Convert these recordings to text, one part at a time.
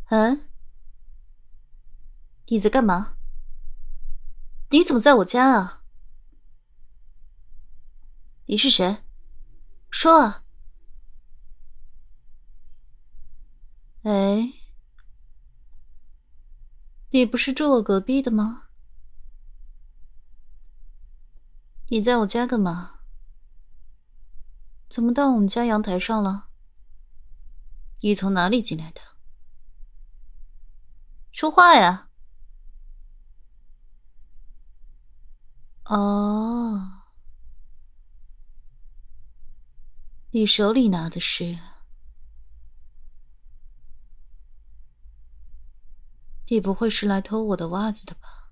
嗯，你在干嘛？你怎么在我家啊？你是谁？说啊！哎，你不是住我隔壁的吗？你在我家干嘛？怎么到我们家阳台上了？你从哪里进来的？说话呀！哦，你手里拿的是？你不会是来偷我的袜子的吧？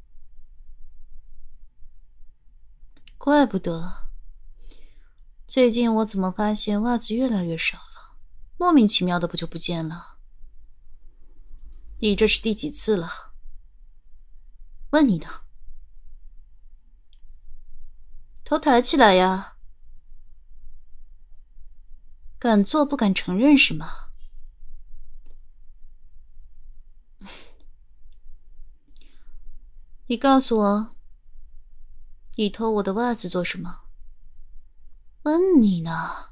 怪不得，最近我怎么发现袜子越来越少了，莫名其妙的不就不见了？你这是第几次了？问你呢。头抬起来呀！敢做不敢承认是吗？你告诉我，你偷我的袜子做什么？问你呢。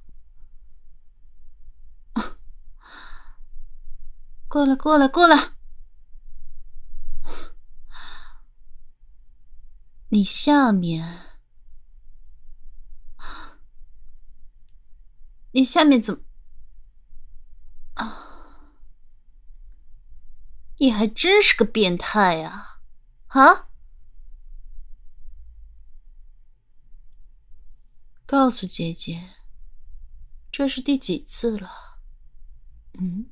过来，过来，过来！你下面，你下面怎么啊？你还真是个变态啊！啊？告诉姐姐，这是第几次了？嗯？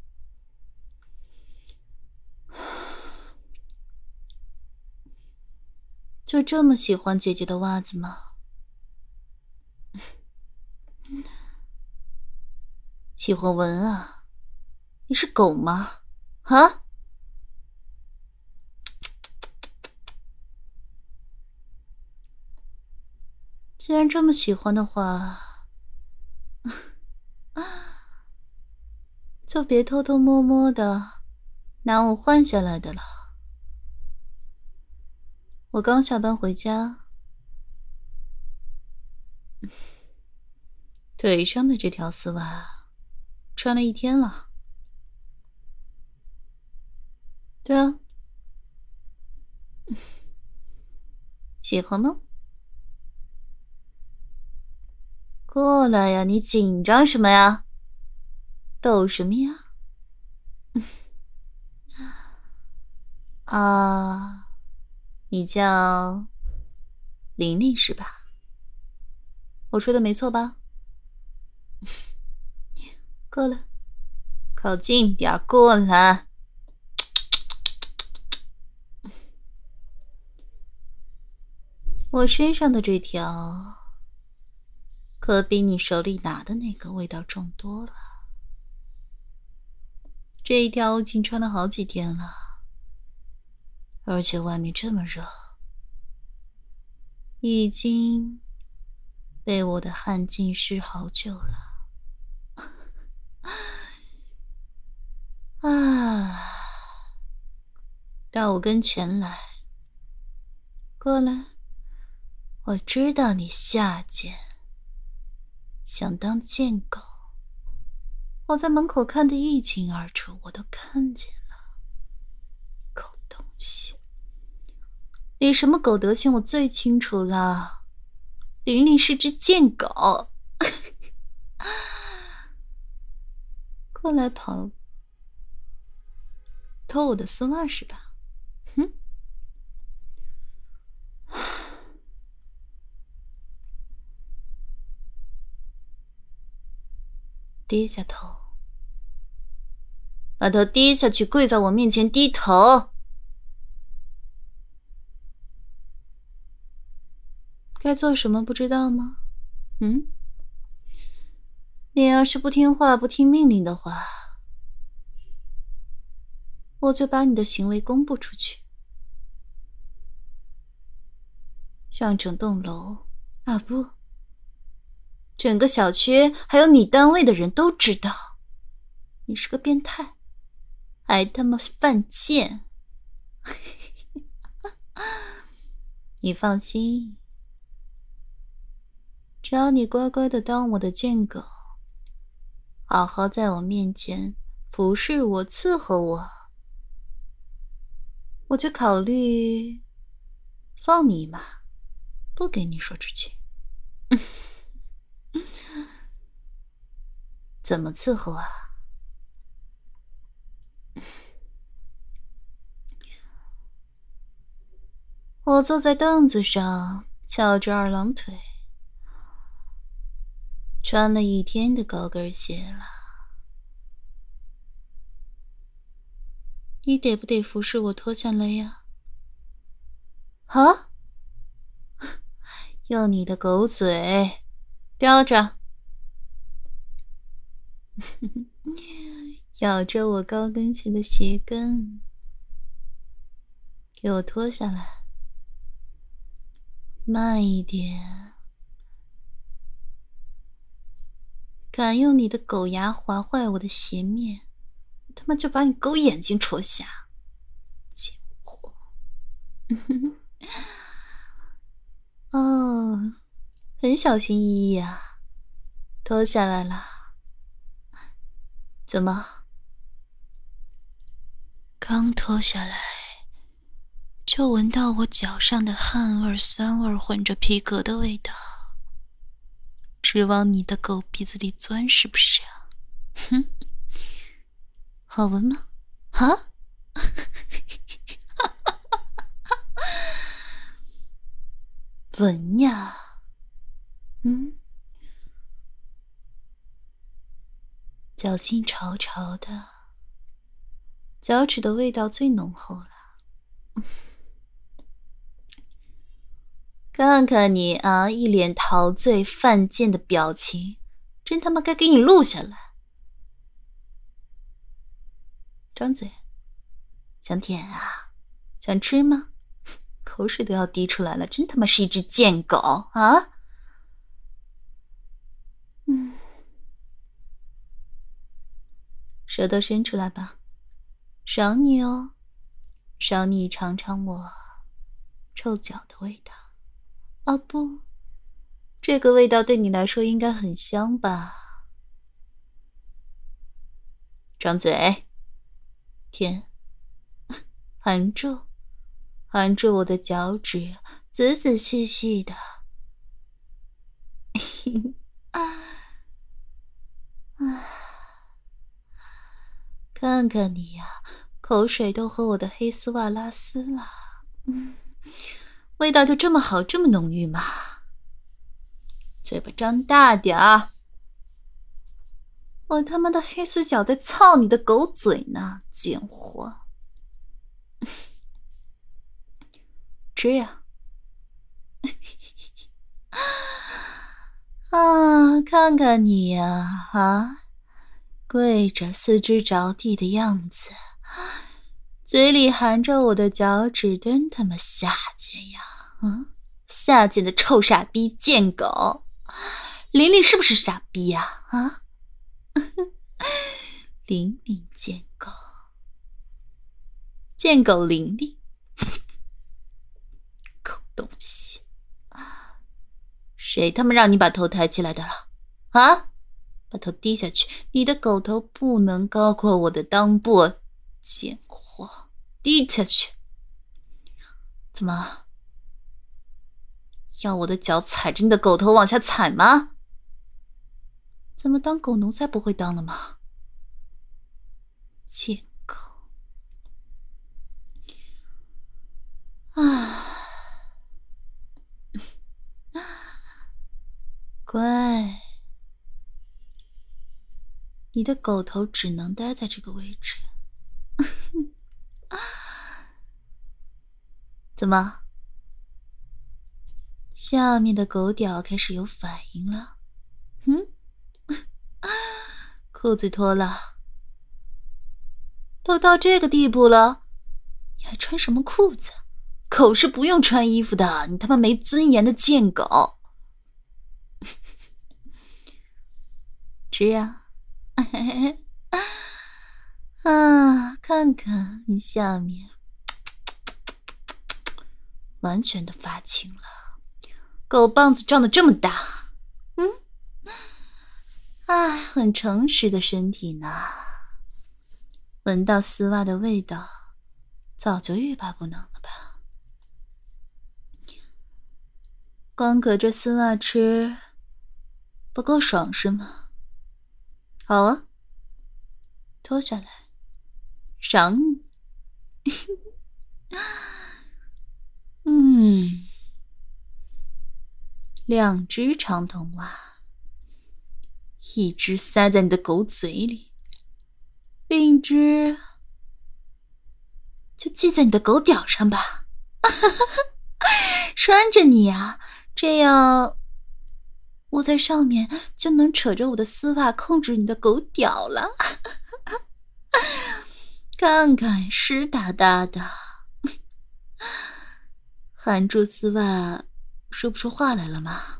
就这么喜欢姐姐的袜子吗？喜欢闻啊？你是狗吗？啊？既然这么喜欢的话，就别偷偷摸摸的拿我换下来的了。我刚下班回家，腿上的这条丝袜穿了一天了。对啊，喜欢吗？过来呀，你紧张什么呀？抖什么呀？啊，你叫玲玲是吧？我说的没错吧？过来，靠近点儿，过来。我身上的这条，可比你手里拿的那个味道重多了。这一条我已经穿了好几天了，而且外面这么热，已经被我的汗浸湿好久了。啊，到我跟前来，过来。我知道你下贱，想当贱狗。我在门口看得一清二楚，我都看见了。狗东西，你什么狗德行我最清楚了。玲玲是只贱狗。过来跑，偷我的丝袜是吧？哼！低下头，把头低下去，跪在我面前低头。该做什么不知道吗？嗯？你要是不听话、不听命令的话，我就把你的行为公布出去，让整栋楼啊不，整个小区还有你单位的人都知道，你是个变态， 还他妈犯贱！你放心，只要你乖乖的当我的贱狗，好好在我面前服侍我、伺候我，我就考虑放你一马，不给你说出去。怎么伺候啊？我坐在凳子上，翘着二郎腿，穿了一天的高跟鞋了。你得不得服侍我脱下来呀？啊？用你的狗嘴叼着，咬着我高跟鞋的鞋跟，给我脱下来，慢一点。敢用你的狗牙划坏我的鞋面，我他妈就把你狗眼睛戳瞎！贱货！哦，很小心翼翼啊，脱下来了。怎么？刚脱下来，就闻到我脚上的汗味、酸味混着皮革的味道，直往你的狗鼻子里钻，是不是啊？哼，好闻吗？啊？闻呀，脚心潮潮的，脚趾的味道最浓厚了。看看你啊，一脸陶醉犯贱的表情，真他妈该给你录下来。张嘴，想舔啊？想吃吗？口水都要滴出来了，真他妈是一只贱狗啊！舌头伸出来吧，赏你哦，赏你尝尝我臭脚的味道。啊不，这个味道对你来说应该很香吧？张嘴，舔，含住，含住我的脚趾，仔仔细细的。看看你呀，口水都和我的黑丝袜拉丝了。味道就这么好，这么浓郁吗？嘴巴张大点儿，我他妈的黑丝脚在操你的狗嘴呢，贱货！吃呀！啊，看看你呀，啊，跪着四肢着地的样子，嘴里含着我的脚趾，真他妈下贱呀！下贱的臭傻逼贱狗！玲玲是不是傻逼呀？啊？玲玲贱狗，贱狗玲玲，狗东西！谁他妈让你把头抬起来的了？啊？把头低下去，你的狗头不能高过我的裆部，贱货，低下去！怎么？要我的脚踩着你的狗头往下踩吗？怎么当狗奴才不会当了吗？贱狗！啊，乖，你的狗头只能待在这个位置。怎么？下面的狗屌开始有反应了？裤子脱了，都到这个地步了，你还穿什么裤子？狗是不用穿衣服的，你他妈没尊严的贱狗！吃啊！啊，看看看你下面，完全的发青了，狗棒子长得这么大，很诚实的身体呢。闻到丝袜的味道，早就欲罢不能了吧？光隔着丝袜吃，不够爽是吗？好啊，脱下来，赏你。2只长筒袜，一只塞在你的狗嘴里，另一只就系在你的狗屌上吧。拴着你啊，这样我在上面就能扯着我的丝袜控制你的狗屌了。看看湿哒哒的，含住丝袜说不出话来了吗？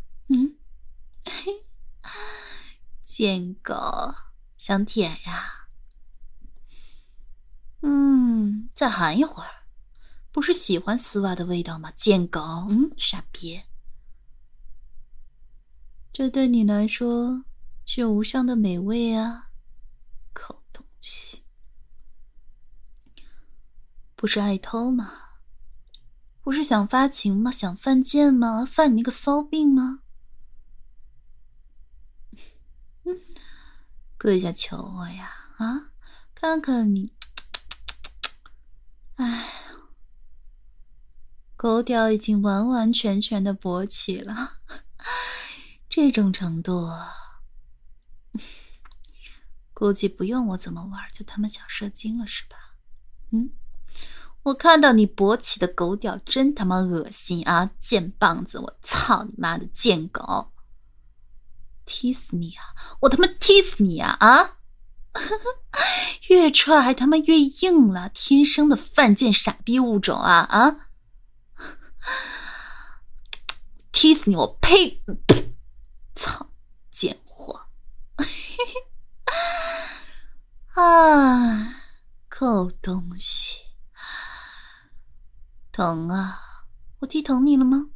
贱狗，想舔呀？再含一会儿，不是喜欢丝袜的味道吗？贱狗，傻逼，这对你来说是无上的美味啊，狗东西，不是爱偷吗？不是想发情吗？想犯贱吗？犯你那个骚病吗？跪下求我呀！啊，看看你，狗屌已经完完全全的勃起了，这种程度，估计不用我怎么玩，就他妈想射精了是吧？我看到你勃起的狗屌真他妈恶心啊！贱棒子，我操你妈的贱狗！踢死你啊！我他妈踢死你啊！啊！越踹还他妈越硬了，天生的犯贱傻逼物种啊！啊！踢死你！我呸！操，贱货！狗东西，疼啊！我踢疼你了吗？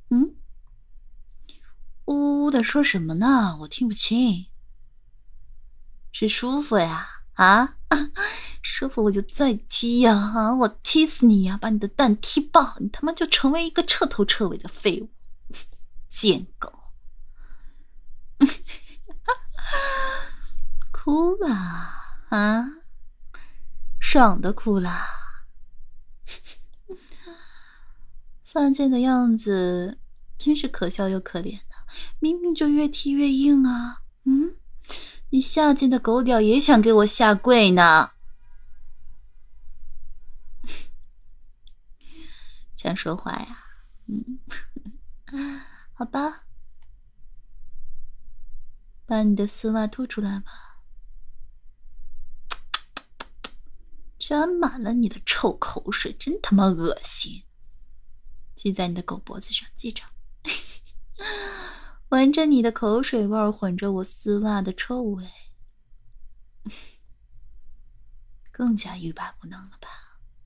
呜呜的说什么呢？我听不清。是舒服呀？啊，舒服我就再踢呀！啊，我踢死你呀！把你的蛋踢爆，你他妈就成为一个彻头彻尾的废物，贱狗！哭啦啊！爽的哭啦！犯贱的样子真是可笑又可怜的，明明就越踢越硬啊！你下贱的狗屌也想给我下跪呢！想说话呀？好吧，把你的丝袜吐出来吧，沾满了你的臭口水，真他妈恶心！系在你的狗脖子上，系着。闻着你的口水味混着我丝袜的臭味，更加欲罢不能了吧？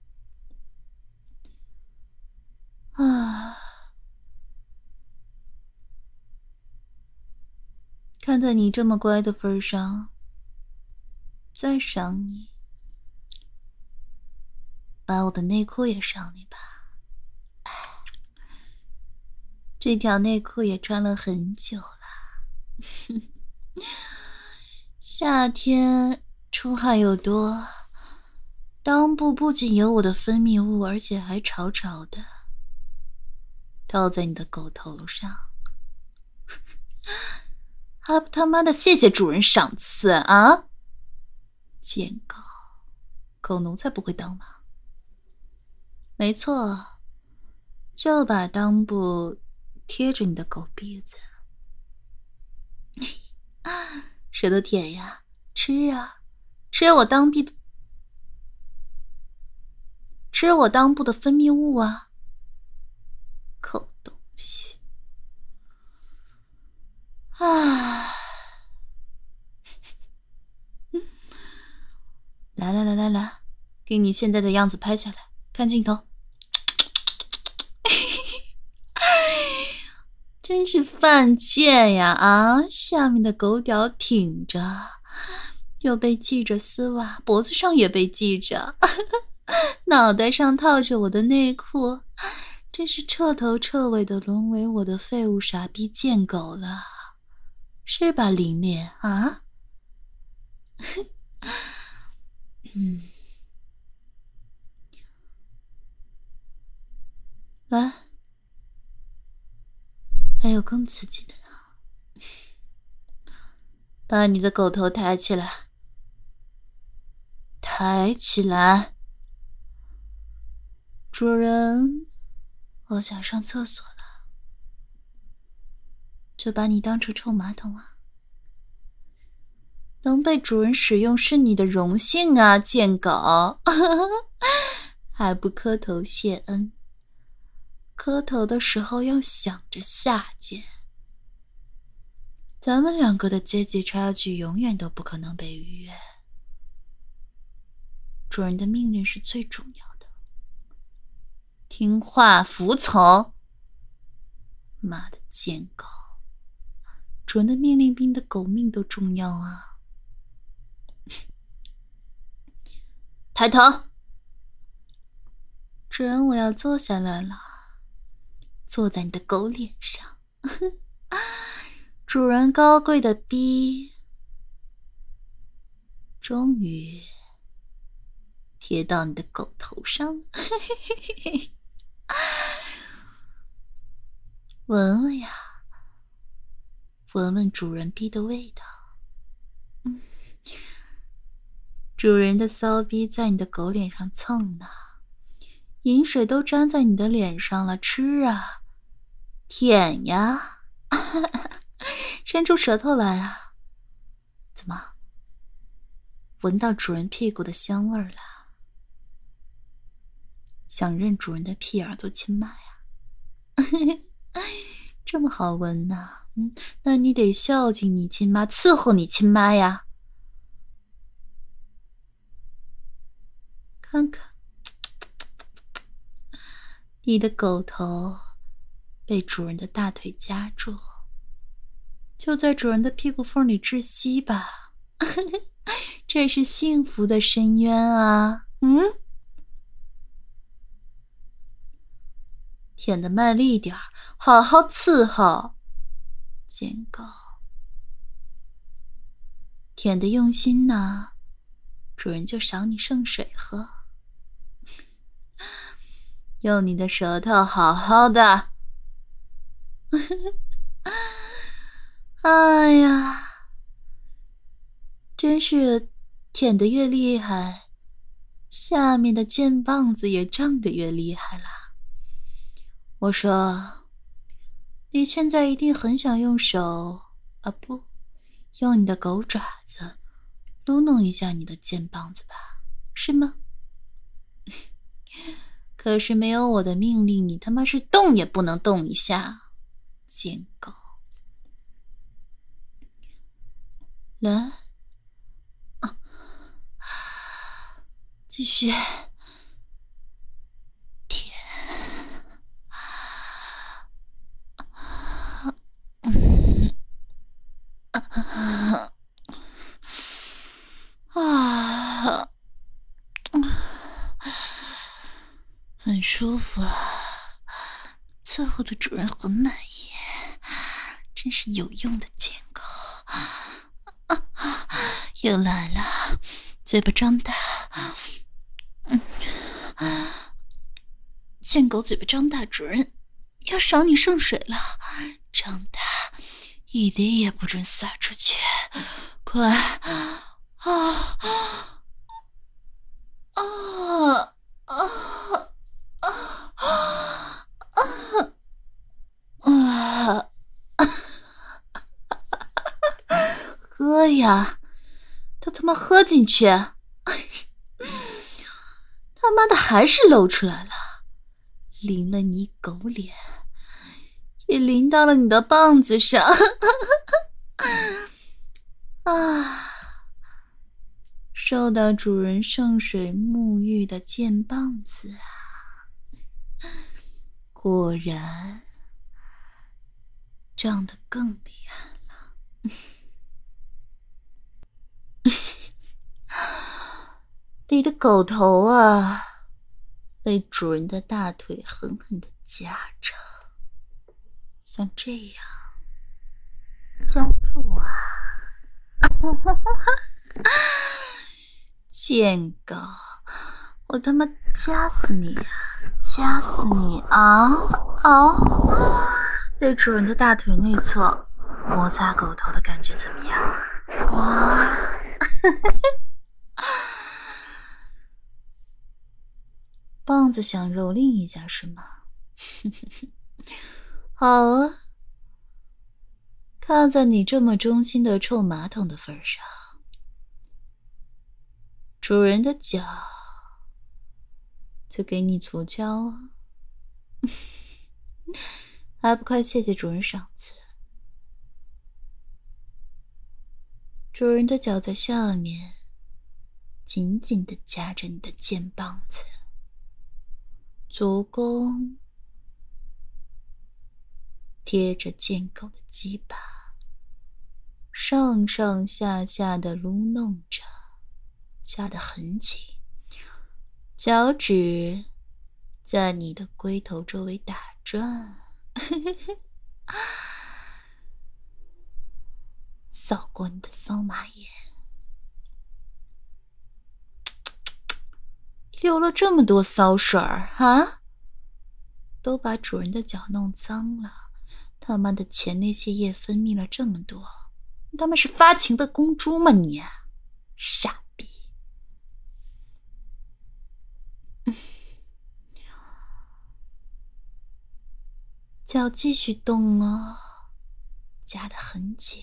看在你这么乖的份上，再赏你，把我的内裤也赏你吧。这条内裤也穿了很久了，夏天出汗又多，裆部不仅有我的分泌物，而且还潮潮的，套在你的狗头上，还不他妈的谢谢主人赏赐啊！贱狗，狗奴才不会当嘛。没错，就把裆部贴着你的狗鼻子，舌头舔呀，吃啊，吃我裆部的分泌物啊，狗东西！来， 给你现在的样子拍下来，看镜头。真是犯贱呀啊！下面的狗屌挺着，又被系着丝袜，脖子上也被系着，脑袋上套着我的内裤，真是彻头彻尾的沦为我的废物傻逼贱狗了，是吧，玲玲啊？来，还有更刺激的呢。把你的狗头抬起来，抬起来。主人，我想上厕所了，就把你当成臭马桶啊。能被主人使用是你的荣幸啊，贱狗。还不磕头谢恩，磕头的时候要想着下贱。咱们两个的阶级差距永远都不可能被逾越。主人的命令是最重要的，听话服从。妈的贱狗，主人的命令比你的狗命都重要啊！抬头。主人，我要坐下来了，坐在你的狗脸上。主人高贵的逼，终于贴到你的狗头上了。闻闻呀，闻闻主人逼的味道。主人的骚逼在你的狗脸上蹭呢，饮水都沾在你的脸上了，吃啊，舔呀。伸出舌头来啊！怎么，闻到主人屁股的香味儿了？想认主人的屁眼做亲妈呀？这么好闻呐！那你得孝敬你亲妈，伺候你亲妈呀。看看，你的狗头被主人的大腿夹住，就在主人的屁股缝里窒息吧。这是幸福的深渊啊！舔得卖力点儿，好好伺候，贱狗。舔得用心呢，主人就赏你圣水喝。用你的舌头好好的。哎呀，真是舔得越厉害，下面的剑棒子也胀得越厉害了。我说，你现在一定很想用手啊，不，用你的狗爪子撸弄一下你的剑棒子吧，是吗？可是没有我的命令，你他妈是动也不能动一下，贱狗。来，继续舔。很舒服啊，伺候的主人很满意，真是有用的贱狗。又来了，嘴巴张大。贱狗嘴巴张大，主人要赏你圣水了，张大，一滴也不准洒出去，快！喝呀，都他妈喝进去！他妈的还是露出来了，淋了你狗脸，也淋到了你的棒子上。 受到主人圣水沐浴的剑棒子啊，果然长得更厉害了。你的狗头啊，被主人的大腿狠狠地夹着，像这样夹住啊！贱狗，我他妈夹死你啊！夹死你啊！被主人的大腿内侧摩擦狗头的感觉怎么样啊？棒子想蹂躏一下是吗？好啊，看在你这么忠心的臭马桶的份上，主人的脚就给你足交啊！还不快谢谢主人赏赐？主人的脚在下面紧紧地夹着你的剑棒子，足弓贴着剑狗的鸡巴，上上下下的撸弄着，夹得很紧，脚趾在你的龟头周围打转，扫过你的骚马眼，流了这么多骚水儿啊！都把主人的脚弄脏了，他妈的前列腺液分泌了这么多，你他妈是发情的公猪吗你？傻逼！脚继续动哦，夹得很紧，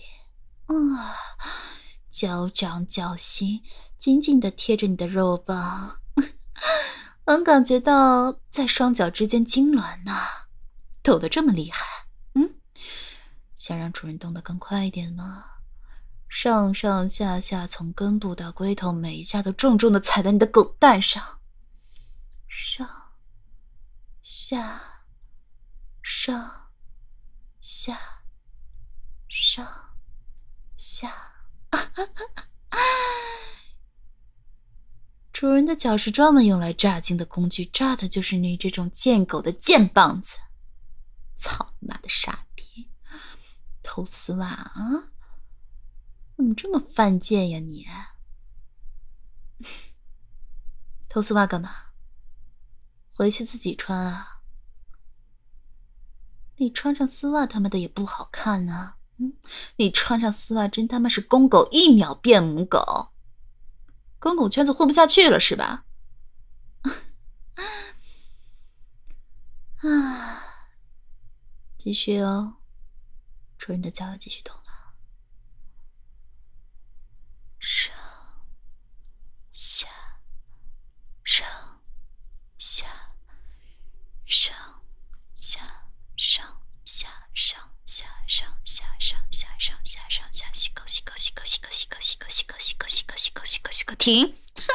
脚掌脚心紧紧地贴着你的肉棒，能感觉到在双脚之间痉挛呢，抖得这么厉害。想让主人动得更快一点吗？上上下下从根部到龟头，每一下都重重地踩在你的狗蛋上，上下上下上下。主人的脚是专门用来炸精的工具，炸的就是你这种贱狗的贱棒子。操你妈的傻逼，偷丝袜啊！怎么这么犯贱呀你？偷丝袜干嘛？回去自己穿啊！你穿上丝袜他妈的也不好看啊！你穿上丝袜真他妈是公狗一秒变母狗，公狗圈子混不下去了是吧？继续哦，主人的脚要继续动了。上下上下上下上下上下上下上下上下上下，洗狗洗狗洗狗洗狗洗狗洗狗洗狗洗狗洗狗洗狗洗狗洗狗停！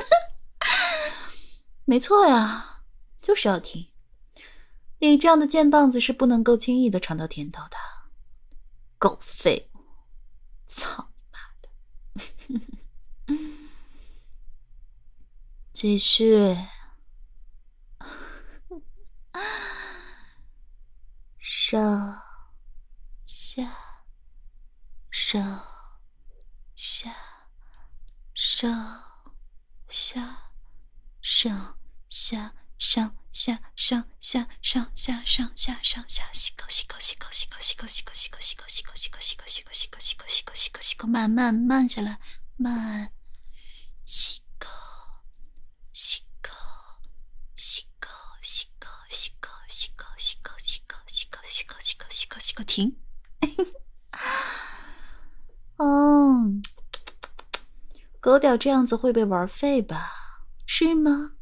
没错呀，就是要停。你这样的贱棒子是不能够轻易的尝到甜头的，狗废物！操你妈的！继续。上下上下上下上下上下上下上下上下上下，洗狗洗狗洗狗洗狗洗狗洗狗洗狗洗狗洗狗洗狗洗狗洗狗洗狗洗狗洗狗洗狗洗狗，慢慢慢下来，慢，洗狗洗狗洗狗洗狗洗狗洗狗洗狗洗狗洗狗洗狗洗狗洗狗洗狗停！狗屌这样子会被玩废吧？是吗？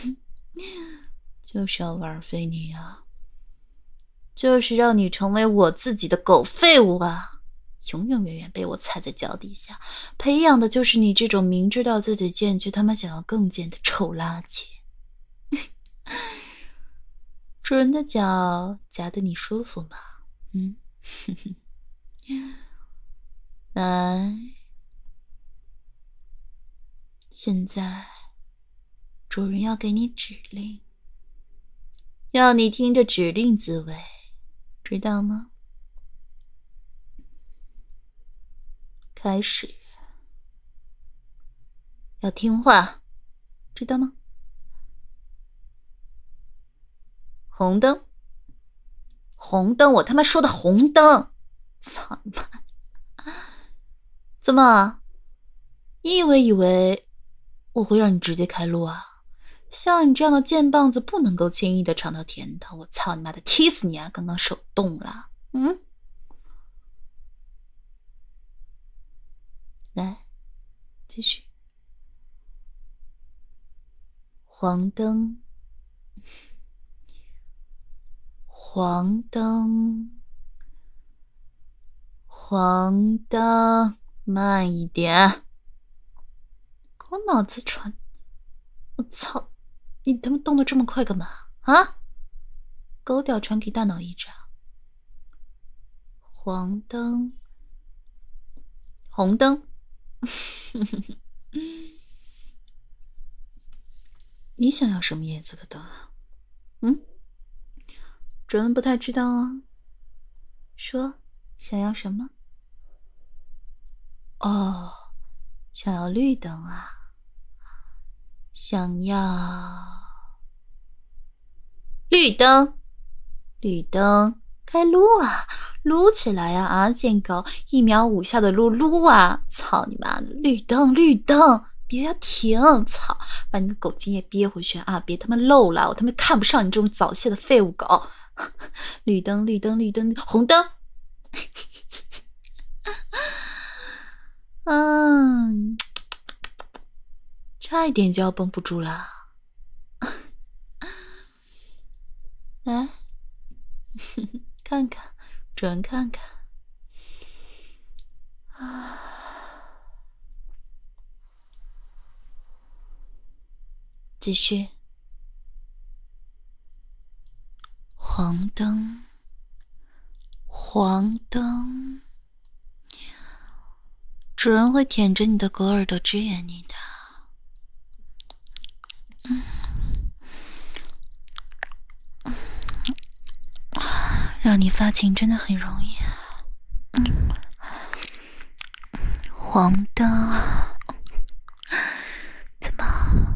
就是要玩废你啊，就是让你成为我自己的狗废物啊！ 永永远远被我踩在脚底下，培养的就是你这种明知道自己贱却他妈想要更贱的臭垃圾。主人的脚夹得你舒服吗？来，现在主人要给你指令，要你听着指令自卫，知道吗？开始，要听话，知道吗？红灯，红灯，我他妈说的红灯！操你妈！怎么？你以为我会让你直接开路啊？像你这样的贱棒子不能够轻易的尝到甜头，我操你妈的，踢死你啊！刚刚手动了，来，继续。黄灯，黄灯，黄灯，慢一点。给我脑子传，我操！你他妈动得这么快干嘛啊？狗屌传给大脑一掌。黄灯，红灯。你想要什么颜色的灯啊？主人不太知道啊。说，想要什么？哦，想要绿灯啊？想要绿灯，绿灯，开撸啊，撸起来呀！啊，贱狗，1秒5下的撸啊！操你妈的，绿灯，绿灯，别要停！操，把你的狗精液憋回去啊！别他妈漏了，我他妈看不上你这种早泄的废物狗！绿灯，绿灯，绿灯，红灯。差一点就要绷不住了。来，看看，主人看看。继续。黄灯，黄灯，主人会舔着你的狗耳朵支援你的。让你发情真的很容易。黄灯，怎么？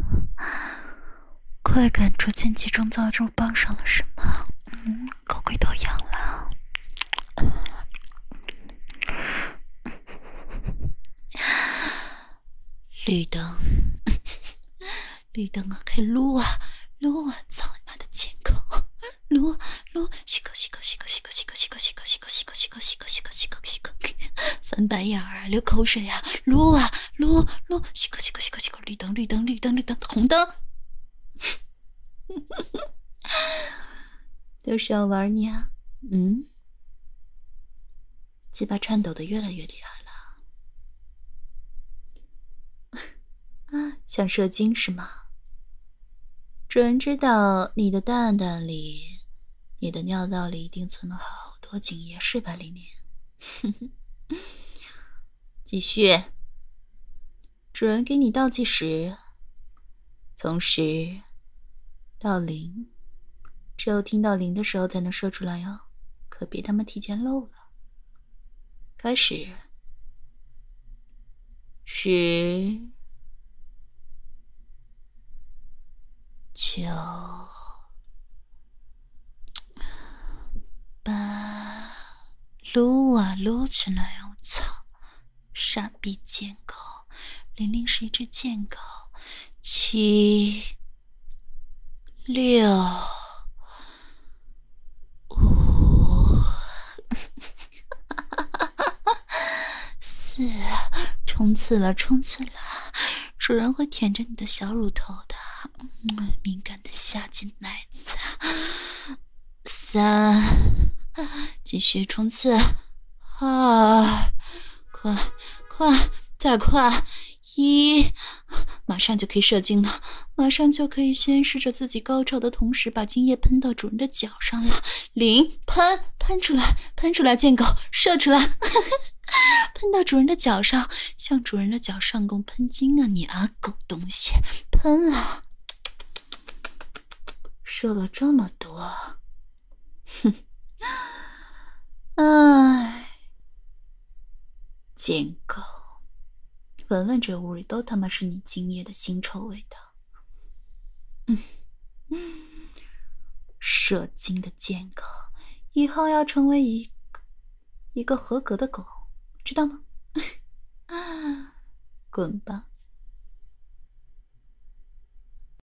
快感逐渐集中到肉棒上了是吗？狗龟都痒了。绿灯，绿灯啊，开撸啊，撸啊！操你妈的贱狗！撸撸，洗狗洗狗洗狗洗狗洗狗洗狗洗狗洗狗洗狗洗狗洗狗洗狗洗狗洗狗，翻白眼儿，流口水啊！撸啊撸撸，洗狗洗狗洗狗洗狗，绿灯绿灯绿灯绿灯，红灯。都是要玩你啊！鸡巴颤抖的越来越厉害了。想射精是吗？主人知道你的蛋蛋里，你的尿道里一定存了好多精液，是吧，里面？继续。主人给你倒计时，从10到0，只有听到0的时候才能射出来哦，可别他妈提前漏了。开始。10、9、8，撸啊撸起来啊！我操，傻逼贱狗，玲玲是一只贱狗。7、6、5、4，冲刺了，冲刺了！主人会舔着你的小乳头的，敏感的下贱奶子。3，继续冲刺。2、 快，再快！1，马上就可以射精了，马上就可以宣示着自己高潮的同时，把精液喷到主人的脚上了。0，喷出来，贱狗，射出来！喷到主人的脚上，向主人的脚上弓喷精啊！你啊，狗东西，喷啊！射了这么多，哼，哎，贱狗，闻闻这屋里都他妈是你精液的腥臭味道。射精的贱狗，以后要成为一个合格的狗，知道吗？滚吧！